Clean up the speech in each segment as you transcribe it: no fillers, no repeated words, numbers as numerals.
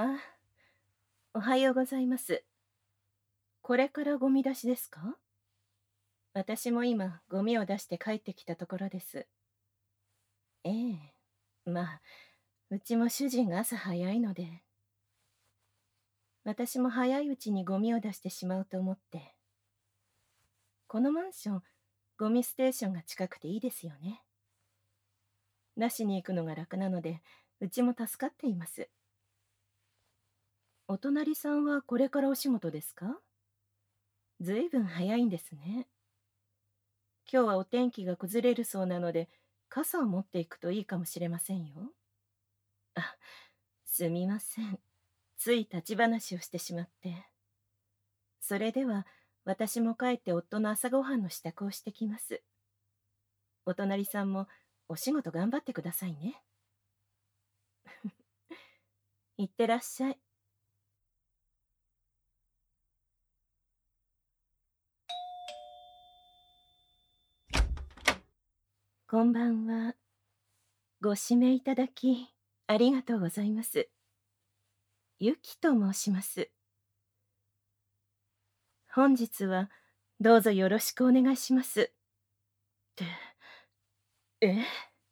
あ、おはようございます。これからゴミ出しですか？私も今、ゴミを出して帰ってきたところです。ええ。まあ、うちも主人が朝早いので、私も早いうちにゴミを出してしまうと思って。このマンション、ゴミステーションが近くていいですよね。出しに行くのが楽なので、うちも助かっています。お隣さんはこれからお仕事ですか？ずいぶん早いんですね。今日はお天気が崩れるそうなので、傘を持っていくといいかもしれませんよ。あ、すみません。つい立ち話をしてしまって。それでは、私も帰って夫の朝ごはんの支度をしてきます。お隣さんもお仕事頑張ってくださいね。いってらっしゃい。こんばんは。ご指名いただき、ありがとうございます。ゆきと申します。本日は、どうぞよろしくお願いします。って、え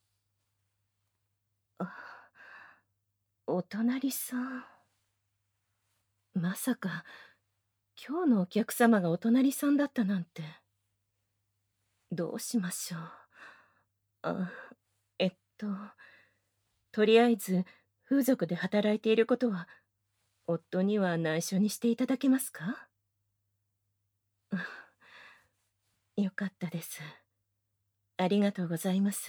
あ、お隣さん。まさか、今日のお客様がお隣さんだったなんて。どうしましょう。あ、えっと、とりあえず、風俗で働いていることは、夫には内緒にしていただけますか？よかったです。ありがとうございます。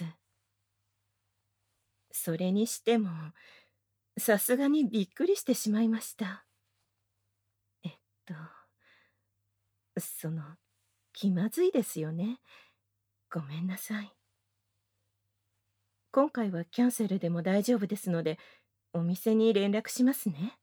それにしても、さすがにびっくりしてしまいました。えっと、その、気まずいですよね。ごめんなさい。今回はキャンセルでも大丈夫ですので、お店に連絡しますね。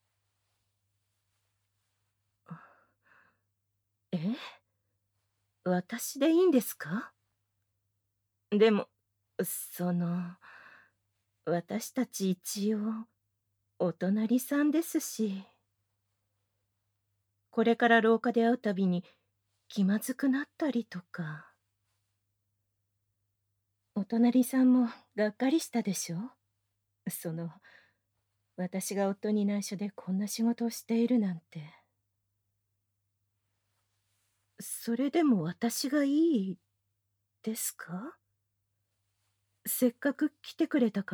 え、私でいいんですか？でも、その、私たち一応、お隣さんですし、これから廊下で会うたびに気まずくなったりとか、お隣さんもがっかりしたでしょ？その、私が夫に内緒でこんな仕事をしているなんて。それでも私がいいですか？せっかく来てくれたから？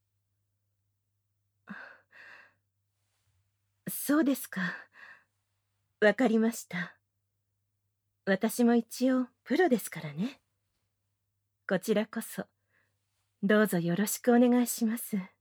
そうですか。わかりました。私も一応プロですからね。こちらこそ、どうぞよろしくお願いします。